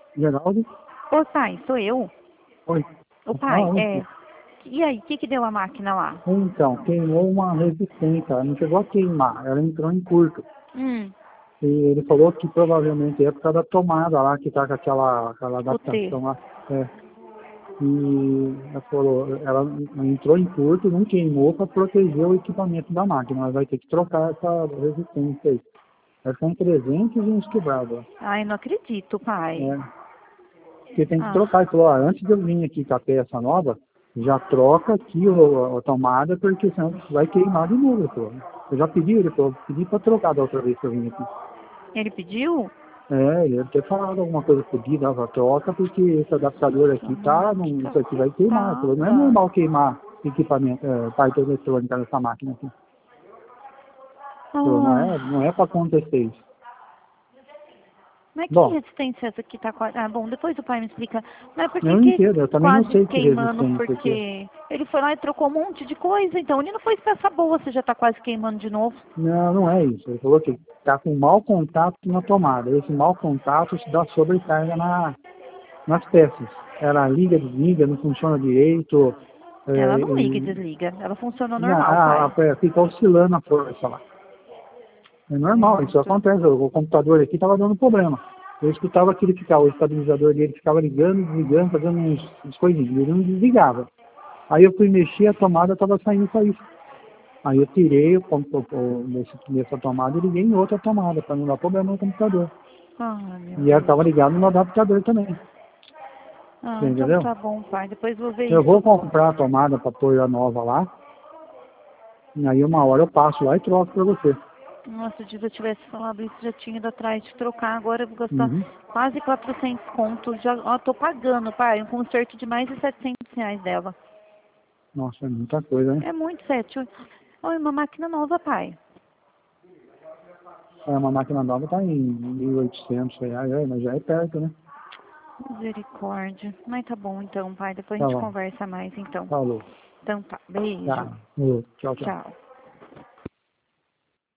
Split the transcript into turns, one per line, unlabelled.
Geraldo?
Ô, pai, sou eu.
Oi.
Ô, pai,
Oi.
E aí, o que deu a máquina lá?
Então, queimou uma resistência, ela não chegou a queimar, ela entrou em curto.
Hum,
E ele falou que provavelmente é por causa da tomada lá, que tá com aquela
o T.
adaptação lá. É. E ela falou, ela entrou em curto, não queimou para proteger o equipamento da máquina, mas vai ter que trocar essa resistência aí. Vai ficar em 300 e uns quebrados.
Ai, não acredito, pai.
É. Porque tem que
Ah,
trocar. Ele falou, antes de eu vir aqui com a peça nova, já troca aqui a tomada, porque senão vai queimar de novo. Ele falou. Eu já pedi, ele falou, pedi para trocar da outra vez que eu vim aqui.
ele pediu?
Ele deve ter falado alguma coisa comigo, dava troca, porque esse adaptador aqui
Nossa,
tá,
que
não, isso aqui vai queimar. Ele falou, não é
cacetada.
normal queimar equipamento, parte eletrônica nessa máquina aqui. Ele falou, não é para acontecer isso.
Mas que
Bom,
resistência é essa que tá quase... Ah, bom, depois o pai me explica. Mas por
eu
que
não
que
entendo, eu também não
quase
sei que
queimando?
resistência que é.
Porque ele foi lá e trocou um monte de coisa. Então ele não foi peça boa, você já tá quase queimando de novo.
Não, não é isso. Ele falou que está com mau contato na tomada. Esse mau contato se dá sobrecarga nas peças. Ela liga, desliga, não funciona direito.
Ela não liga e desliga. Ela funcionou normal, pai.
Fica oscilando a força lá. É normal, isso
Nossa.
acontece. O computador aqui estava dando problema. Eu escutava aquele ficar, o estabilizador dele ficava ligando, desligando, fazendo uns coisinhos. Ele não desligava. Aí eu fui mexer, a tomada estava saindo só isso. Aí eu tirei nessa tomada e liguei em outra tomada, para não dar problema no computador.
Ai, meu
E ela
Deus.
estava ligada no adaptador também.
Ah,
Você
então
entendeu?
tá bom, pai. Depois vou ver
Eu vou
isso.
comprar a tomada para pôr a nova lá. E aí uma hora eu passo lá e troco para você.
Nossa, se eu tivesse falado isso, já tinha ido atrás de trocar. Agora eu vou gastar
Uhum.
quase 400 contos. Já, ó, tô pagando, pai, um conserto de mais de 700 reais dela.
Nossa, é muita coisa, né?
É muito, 7. Olha, uma máquina nova, pai.
Uma máquina nova está em R$ 1.800, mas já é perto, né?
Misericórdia. Mas tá bom então, pai. Depois a
Tá
gente
bom.
conversa mais então.
Falou.
Então tá. Beijo.
Tá. Tchau, tchau.
Tchau.